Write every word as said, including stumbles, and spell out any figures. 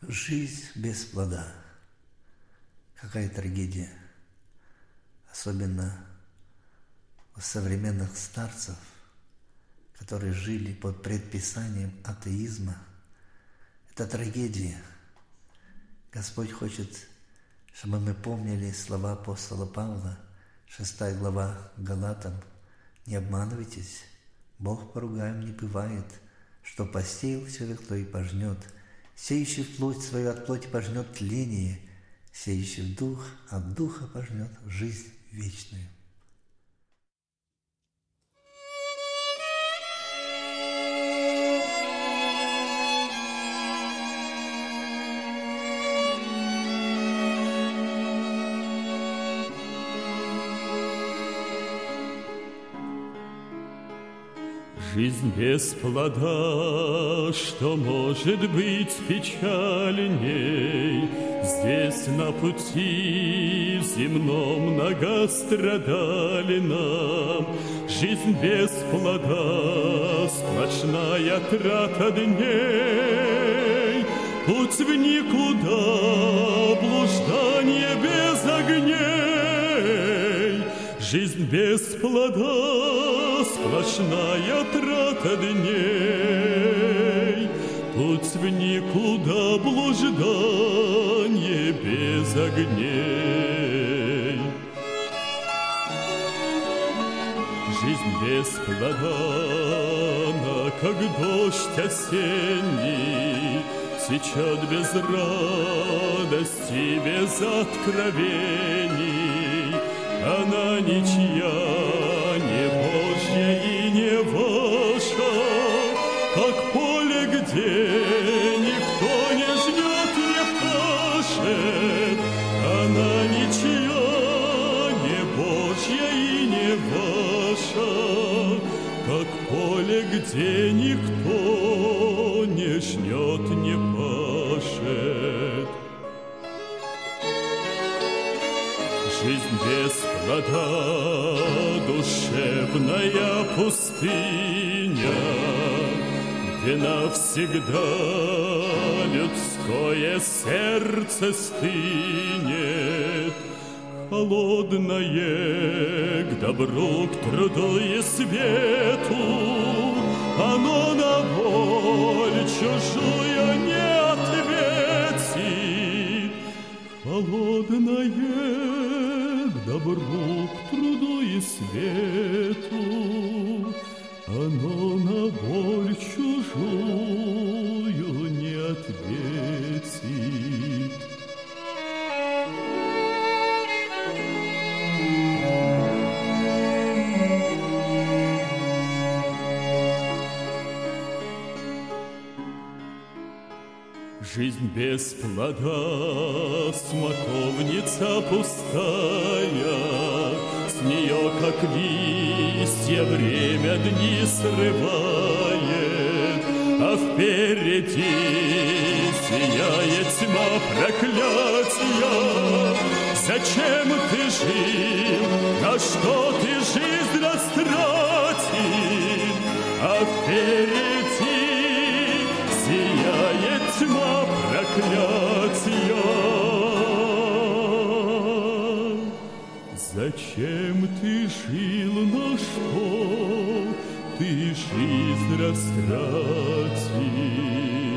Жизнь без плода. Какая трагедия. Особенно у современных старцев, которые жили под предписанием атеизма. Это трагедия. Господь хочет, чтобы мы помнили слова апостола Павла, шестая глава Галатам. Не обманывайтесь, Бог поругаем не бывает, что посеял человек, то и пожнет. Сеющий в плоть свою от плоти пожнет тление, сеющий в дух от духа пожнет жизнь вечную. Жизнь без плода, что может быть печальней? Здесь на пути земном многострадали нам. Жизнь без плода, сплошная трата дней. Путь в никуда, блуждание без огней. Жизнь без плода, сплошная трата дней, путь в никуда, блуждание без огней. Жизнь без плода, она как дождь осенний, течет без радости, без откровений. Она ничья, не Божья и не ваша, как поле, где никто не жнет, не пашет. Она ничья, не Божья и не ваша, как поле, где никто не жнет, не пашет. Жизнь без плода, душевная пустыня, где навсегда людское сердце стынет, холодное к добру, к труду и свету, оно на боль чужую не ответит. Холодное к добру, к труду и свету, оно на боль чужую не ответит. Жизнь без плода, смоковница пустая, с нее, как листья, время дни срывает, а впереди сияет тьма проклятия. Зачем ты жил, на что ты жизнь растратил, а впереди сияет тьма проклятия. Зачем ты жил, на что ты жизнь растратил?